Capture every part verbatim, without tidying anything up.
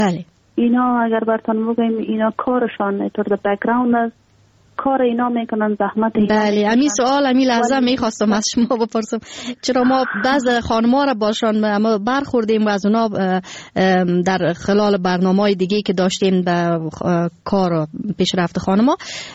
بله. اینا اگر براتون بگیم اینا کارشان طور در بک‌گراند است، کار اینا میکنن، زحمت اینا. بله، همین سوال همین لحظه میخواستم از شما بپرسم، چرا ما بعض خانم‌ها را باشان اما برخوردیم و از اونا در خلال برنامه‌های دیگه که داشتیم به کار پیشرفت خانم‌ها،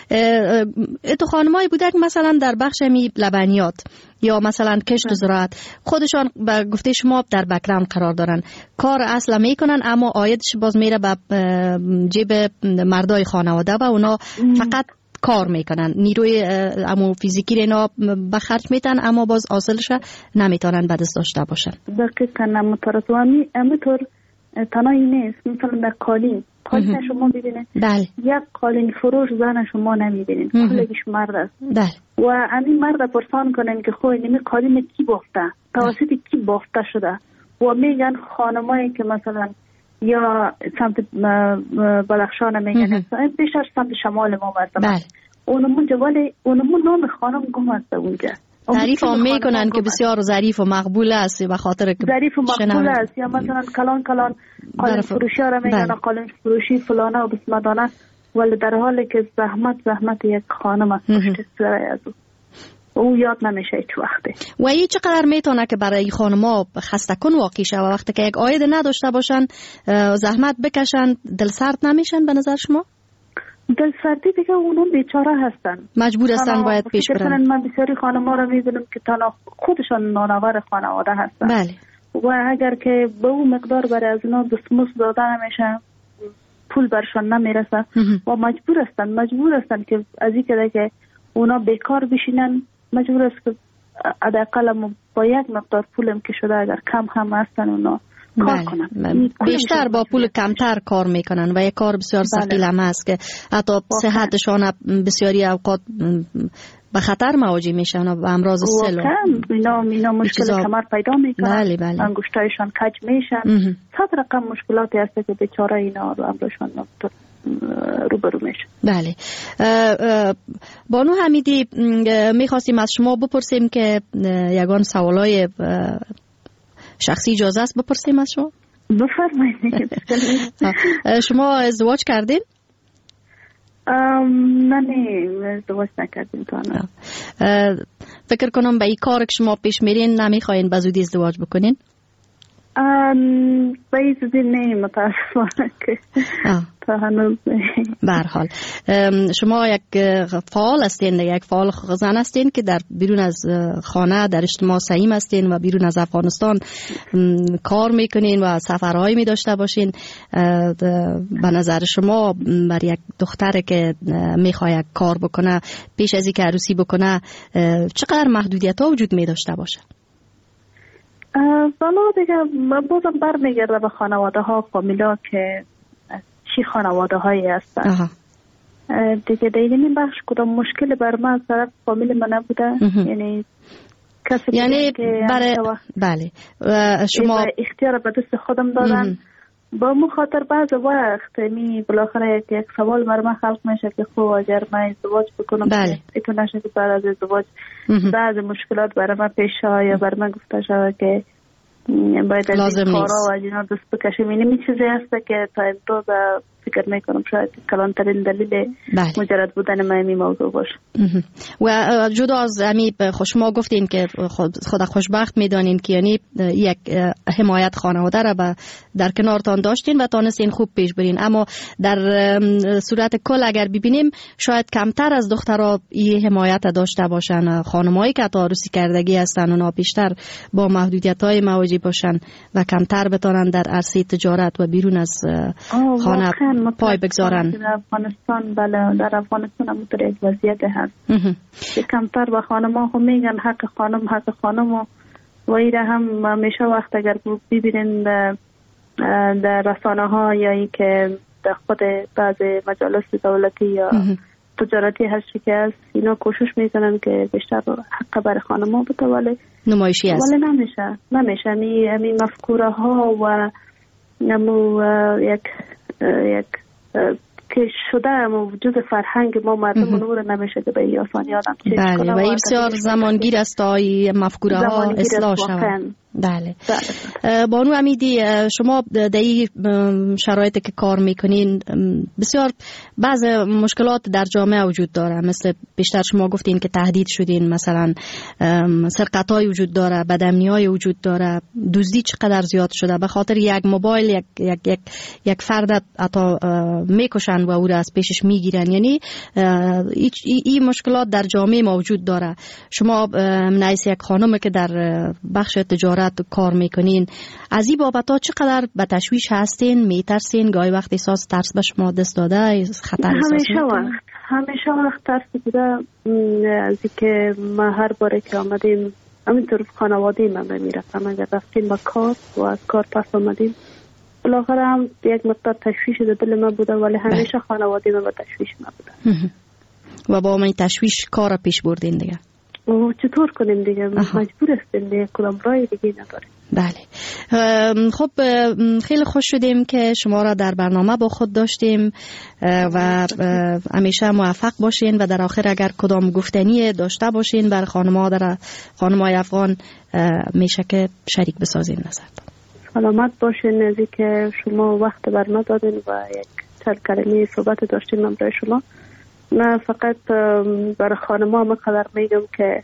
اتو خانم‌هایی بوده که مثلا در بخش می لبنیات یا مثلا کشت و زراعت خودشان به گفته شما در بک‌گراند قرار دارن، کار اصلا میکنن اما عایدش باز میره به جیب مردای خانواده و اونا فقط کار میکنن، نیروی امو فیزیکی اینا به خرج میتن اما باز حاصلش نمیتونن به دست داشته باشن. دقیقاً همونطور همینطور تنهایی نیست. مثلا در قالین قالین شما ببینید، بله، یک قالین فروش زن شما نمیبینید، کلش مرد است. بله. و همین مرد پرسان کنن که خب این قالین کی بافته، توسط کی بافته شده، و میگن خانمایی که مثلا یا سمت بدخشان میگن بیشتر سمت شمال ما هستن. بله. اونمون جوالی اونمون نام خانم گم است اونجا. تعریف هم میکنن که بسیار ظریف و مقبول است به خاطر که ظریف و مقبول است، یا مثلا کلان کلان قالین فروشی ها را میگن قالین فروشی فلانه و بسمدانه، ولی در حالی که زحمت زحمت یک خانم است پشت سر از او او یاد نمیشه هیچ وقته. و این چقدر میتونه که برای خانم‌ها خسته کن واقع شه و وقتی که یک عاید نداشته باشن زحمت بکشن دل سرد نمیشن به نظر شما؟ دل سردی دیگه اونم بیچاره هستن، مجبور هستن باید پیش برن. من بسیاری خانم‌ها رو میبینم که تنها خودشان نانآور خانواده هستن. بله. و اگر که به اون مقدار برای از اونا دستمزد داده نمیشه، پول برشان نمیرسه و مجبور هستن مجبور هستن که از این که که اونا بیکار بشینن، مجبور است که حداقل با یک مقدار پولم که شده اگر کم هم هستن اونا کار کنن. بیشتر با پول کمتر کار میکنن و یک کار بسیار ثقیل هم هست که حتی صحتشان بسیاری اوقات به خطر مواجه میشن و امراض سل اینا اینا مشکل کمر پیدا میکنن. بله بله. انگشتایشان کج میشن. صد رقم مشکلاتی هست که بیچاره اینا رو امرشان روبرو میشه. بله. بانو حمیدی میخواستیم از شما بپرسیم که یگان سوالای شخصی اجازه است بپرسیم از شما؟ بفرمایید. شما ازدواج کردین؟ نه نه ازدواج نکردیم تا الان. فکر کنم به این کار که شما پیش میرین نمیخواین به زودی ازدواج بکنین؟ به این زودی نه متاسفانه که تا هنوز. به هر حال شما یک فعال هستین، یک فعال زن هستین که در بیرون از خانه در اجتماع سعیم هستین و بیرون از افغانستان کار میکنین و سفرهایی می داشته باشین. به نظر شما بر یک دختر که میخواد کار بکنه پیش از اینکه عروسی بکنه چقدر محدودیت ها وجود می داشته باشه؟ والا دیگه بازم برمیگرده به خانواده ها فامیلا که چی خانواده هایی هستن. دیگه دیگه این بخش کدام مشکل بر من از طرف فامیل من نبوده. یعنی کسی یعنی برای بله شما اختیار به دست خودم دادن. با مخاطر بعض وقت می بالاخره یک سوال بر من خلق میشه که خب اگر من ازدواج بکنم بله. ایتون نشه که بعد از ازدواج بعض مشکلات برای من پیش آید یا بر من گفته شده که باید از این کارا و اینا دست بکشیم. این می چیزی هست که تا امروز فکر میکنم شاید کلانترین دلیل بله. مجرد بودن من این موضوع باشه. و جدا از همی شما گفتین که خود خوشبخت میدانین که یعنی یک حمایت خانواده را در کنارتان داشتین و تانستین خوب پیش برین، اما در صورت کل اگر ببینیم شاید کمتر از دخترها این حمایت داشته باشن. خانمایی که تا عروسی کردگی هستن اونا بیشتر با محدودیت های مواجه باشن و کمتر بتونن در عرصه تجارت و بیرون از خانه پای بگذارن. در افغانستان بله در افغانستان هم در یک وضعیت هست که کمتر با خانم ها میگن حق خانم حق خانم و و ایره هم همیشه وقت اگر ببینین در رسانه ها یا ای که در خود بعض مجالس دولتی یا تجارتی هر چی که هست اینا کوشش میکنن که بیشتر حق بر خانم ها بده ولی نمایشی هست ولی نمیشه نمیشه می مفکوره ها و نمو یک یک که شده اما وجود فرهنگ ما مردم نور نمیشه که به این آسانی آدم چیز کنه. بله و این بسیار زمانگیر است تا این مفکوره ها اصلاح شود. بله. بله. بانو امیدی، شما در این شرایطی که کار میکنین بسیار بعض مشکلات در جامعه وجود داره، مثل بیشتر شما گفتین که تهدید شدین، مثلا سرقت‌های وجود داره، بدامنی‌های وجود داره، دزدی چقدر زیاد شده، به خاطر یک موبایل یک یک یک, یک فرد عطا میکشن و او را از پیشش میگیرن. یعنی این مشکلات در جامعه موجود داره. شما نایس یک خانم که در بخش تجارت کار میکنین، از این بابت ها چقدر به تشویش هستین؟ میترسین؟ گاهی وقت احساس ترس به شما دست داده؟ خطر احساس همیشه وقت همیشه وقت ترس بوده. از اینکه ما هر باره که آمدیم همینطور خانواده من میرفتم، اگر رفتیم با کار و از کار پس آمدیم بالاخره هم یک مقدار تشویش در دل من بوده، ولی همیشه خانواده من با تشویش من بوده و با من تشویش کار پیش بردین دیگه. و چطور کنیم دیگه؟ مجبور هستیم دیگه، کدام رای دیگه نداریم. بله. خب خیلی خوش شدیم که شما را در برنامه با خود داشتیم و همیشه موفق باشین و در آخر اگر کدام گفتنی داشته باشین بر خانم‌ها در خانم‌های افغان میشه که شریک بسازین نظر. سلامت باشین. از اینکه شما وقت بر ما دادین و یک چند کلمه صحبت داشتیم من برای شما. نه فقط برای خانم‌ها مقدر میگم که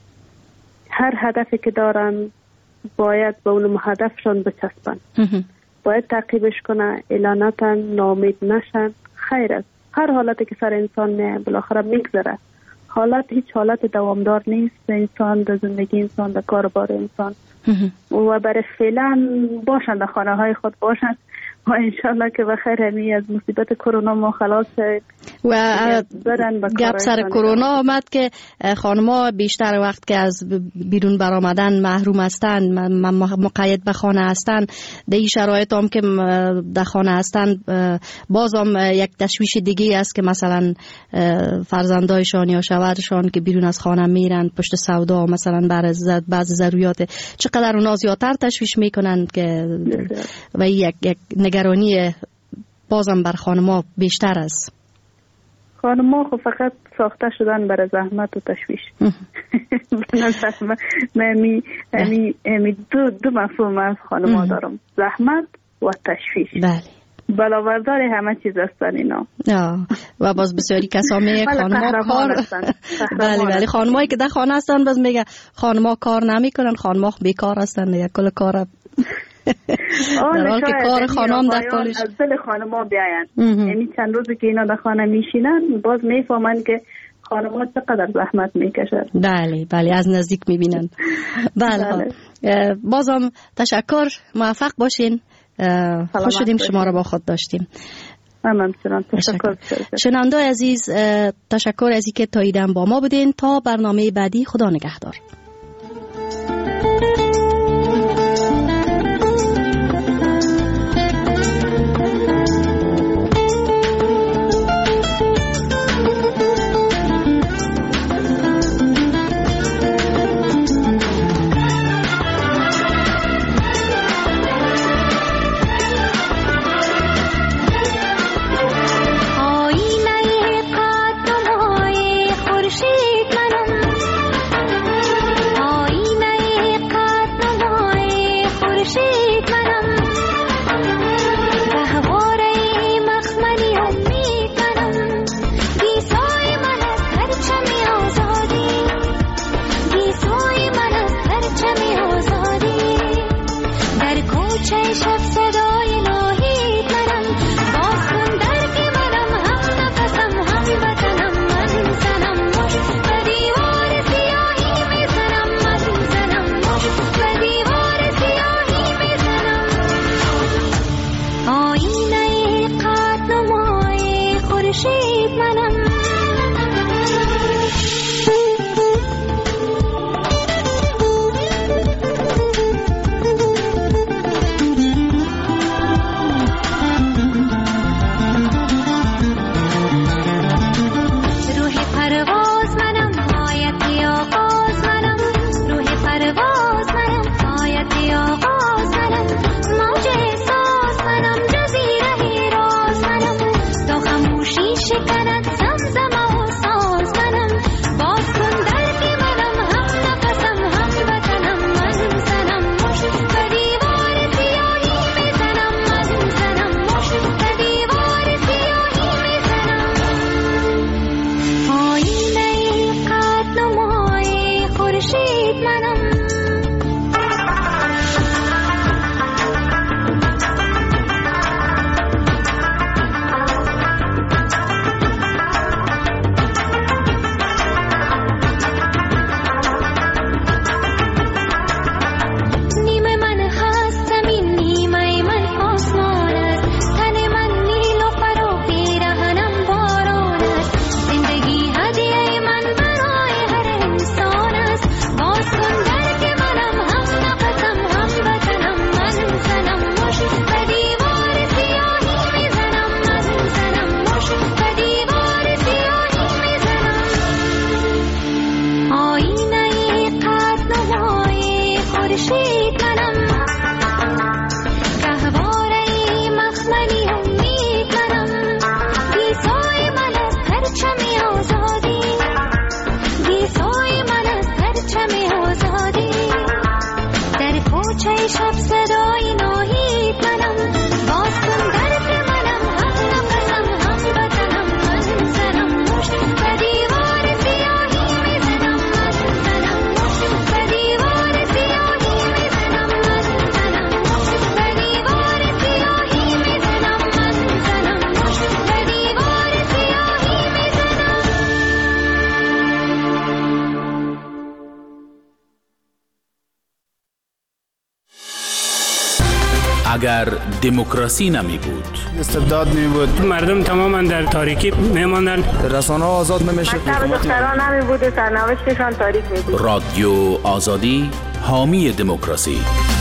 هر هدفی که دارن باید به اون هدفشان بچسبن، باید تعقیبش کنن، اعلاناتن، ناامید نشن. خیر است، هر حالتی که سر انسان میه بالاخره میگذره. حالت هیچ حالت دوامدار نیست. انسان در زندگی انسان، در کاربار انسان و برای فعلا باشن در خانه های خود باشن و انشالله که بخیر همی از مصیبت کرونا ما خلاص شد. و گپ سر کرونا آمد که خانم‌ها بیشتر وقت که از بیرون برآمدن محروم هستند، مقید به خانه هستند، در این شرایط هم که در خانه هستند باز هم یک تشویش دیگه است که مثلا فرزندایشان یا شوهرشان که بیرون از خانه میرن پشت سودا مثلا برای بعض ضروریات، چقدر اونا زیادتر تشویش میکنن که و یک یک نگرانی بازم بر خانم‌ها بیشتر است. خانم‌ها خب فقط ساخته شدن برای زحمت و تشویش. من می می دو دو مفهوم از خانم‌ها دارم، زحمت و تشویش. بله. بلاوردار همه چیز هستن اینا. و باز بسیاری کسا میگه خانم‌ها کار بله بله خانم‌هایی که در خانه هستن باز میگه خانم‌ها کار نمیکنن، خانم‌ها بیکار هستن دیگه، کل کار در حال که کار خانم در پالش از دل خانم‌ها بیاین. یعنی چند روزی که اینا در خانه میشینن باز میفهمن که خانم‌ها چقدر زحمت میکشن. بله بله از نزدیک میبینن. بله. بازم تشکر، موفق باشین. خوش شدیم شما را با خود داشتیم. ممنون. تشکر. شنونده عزیز تشکر از اینکه تا ایدن با ما بودین. تا برنامه بعدی، خدا نگهدار. شکند اگر دموکراسی نمی بود، استبداد می بود، مردم تماما در تاریکی می ماندن، رسانه ها آزاد نمی شد، دختران نمی بود، سرنوشتشان تاریک می بود. رادیو آزادی حامی دموکراسی.